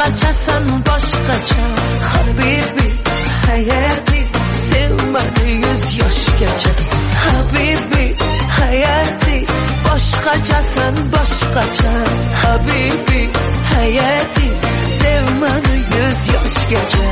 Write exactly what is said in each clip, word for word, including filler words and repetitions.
boshqachasan boshqacha habibi hayati sevmadi yuz yoshgacha habibi hayati boshqachasan boshqacha habibi hayati sevmadi yuz yoshgacha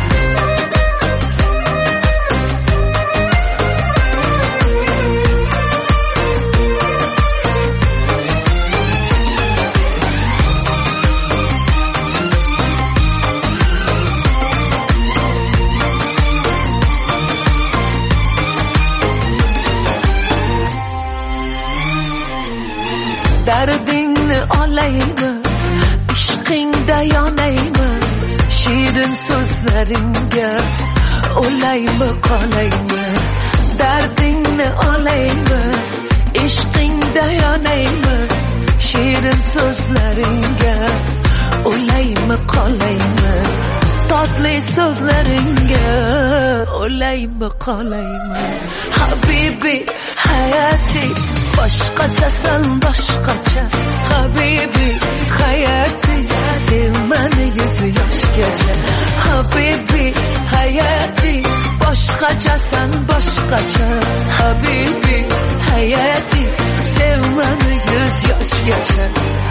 dardingni olaymi ishqingda yonaymi shirin so'zlaringga o'laymi qolaymi dardingni olaymi ishqingda yonaymi shirin so'zlaringga o'laymi qolaymi tatli so'zlaringga o'laymi qolaymi habibi hayati boshqachasan boshqacha habibi hayati sevmani yuz yoshgacha habibi hayati boshqachasan boshqacha habibi hayati sevmani yuz yoshgacha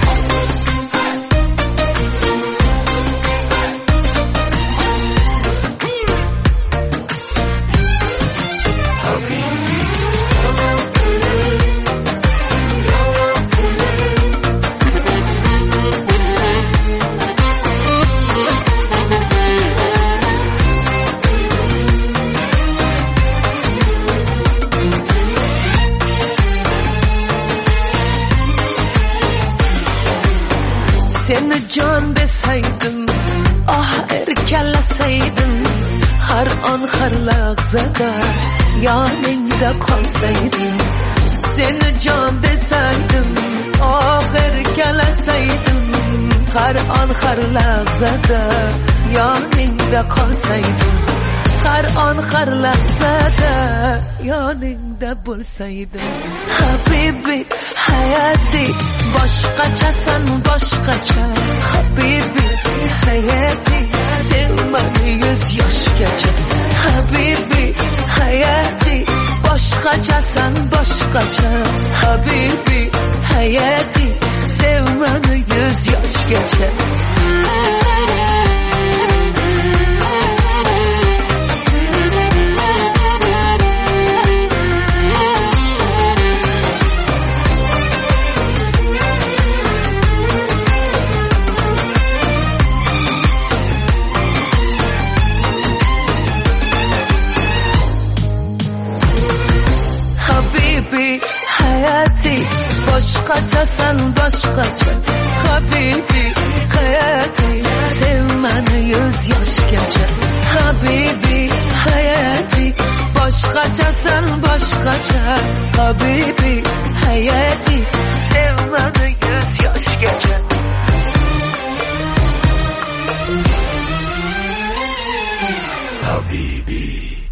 seni jon desaydim ah erkalasaydim har on har lahzada yoningda qolsaydim seni jon desaydim ah erkalasaydim har on har lahzada yoningda qolsaydim har on har lahzada yoningda bo'lsaydim habibi hayati boshqachasan boshqacha habibi hayati sevmani yuz yoshgacha habibi hayati boshqachasan boshqacha habibi hayati sevmani yuz yoshgacha habibi hayati boshqachasan boshqacha habibi hayati sevmani yuz yoshgacha habibi hayati boshqachasan boshqacha habibi hayati sevmani yuz yoshgacha habibi